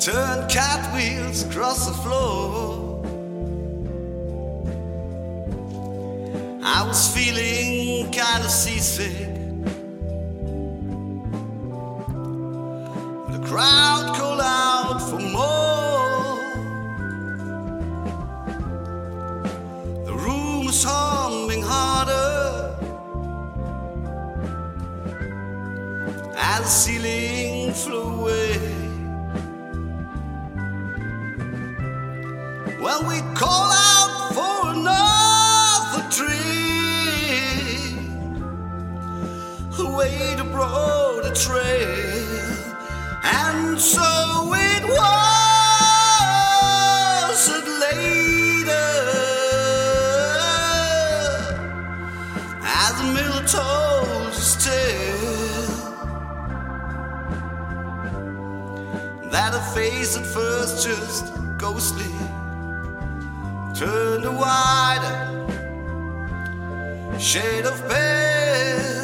Turn cartwheels across the floor. I was feeling kind of seasick, but the crowd called out for more. The room was humming harder as the ceiling flew away. Well, we call out for another drink, away to broad a trail, and so it was that later, as the miller told his tale, that a face at first just ghostly turned a wider shade of pale.